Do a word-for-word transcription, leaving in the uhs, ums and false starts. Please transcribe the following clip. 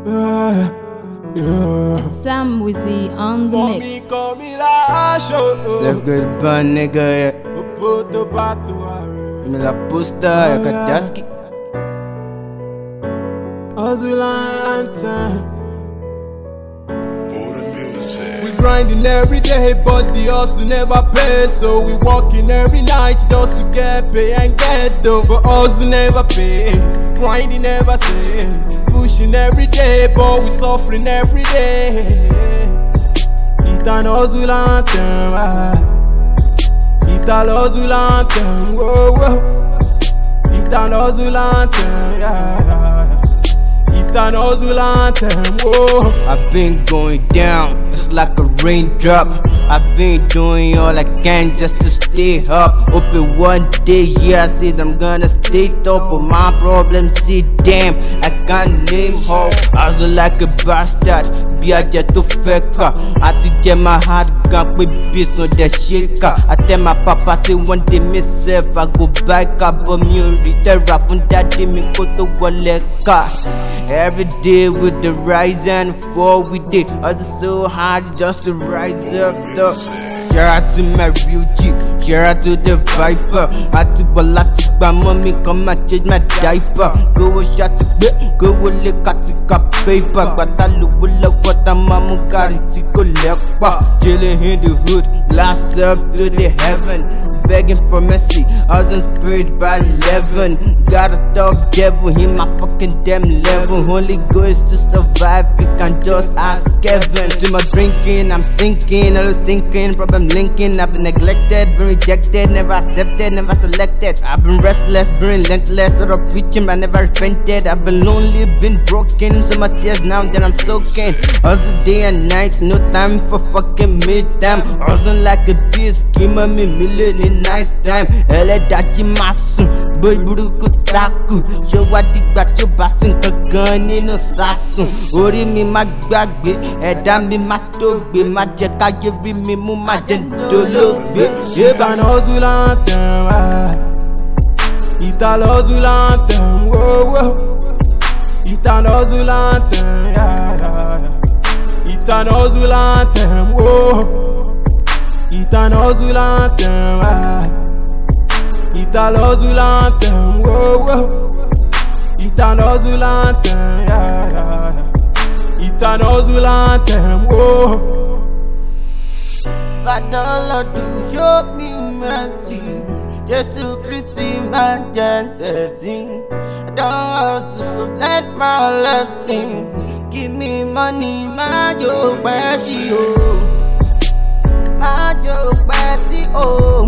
Yeah, yeah. It's Sam Wizzy on the Mommy mix. call me la show. Self good bun nigga, yeah. Put the battle. Me la pusta, ya kadaski. Hustle and time. We grinding every day, but the hustle never pays. So we working every night just to get pay and get dough. But hustle never pay, grinding never say. Pushing every day, but we suffering every day. It an hustle and time, it an hustle and time, whoa whoa. It an hustle and time, yeah, yeah, yeah. It an hustle and time, whoa. I've been going down just like a raindrop. I've been doing all I can just to stay up. Open one day, yeah, I said I'm gonna stay top of my problems. See, damn, I can't name how. I was like a bastard, be a jet to faker. I to get my heart gun with beats on the shaker. I tell my papa, say one day myself, I go back up for me, return from that day, me go to Waleka. Every day with the rise and fall, we did hustle so hard just to rise up. Though. Shout out to my real G, shout out to the Viper. I took a lot to my mommy, come and change my diaper. Go a shot to bit, go a lick at the paper. But I look love what I'm a carry to go left. Chilling in the hood, last up to the heaven. Begging for mercy, I was inspired by eleven. Got a tough devil in my fucking damn level. Only goes to survive, you can just ask Kevin. To my drinking, I'm sinking, I was thinking, problem linking. I've been neglected, been rejected, never accepted, never selected. I've been restless, been relentless, lot of preaching, but never repented. I've been lonely, been broken, so much tears now that I'm soaking. Hustle day and night, no time for fucking mid-time. Hustle like a beast, schema me million in nice time. Ele dachi masu, boy buruku taku. Show what the got your bassin kagan in a sasu. Ori mi magbagbe, ẹ̀dá mi ma togbe, ma jẹ káyé mi mú ma jẹ dológbe. It an hustle and time, it an hustle and time, whoa whoa. It an hustle and time, yeah yeah yeah. It an hustle and time, whoa. It an hustle and time, it an hustle and time, whoa whoa. It an hustle and time, yeah yeah yeah. It an hustle and time, whoa. Father Lord, do show me mercy. Just to Christy, my chances. I don't hustle, let my blessing. Give me money, my joke, oh. My joke, oh.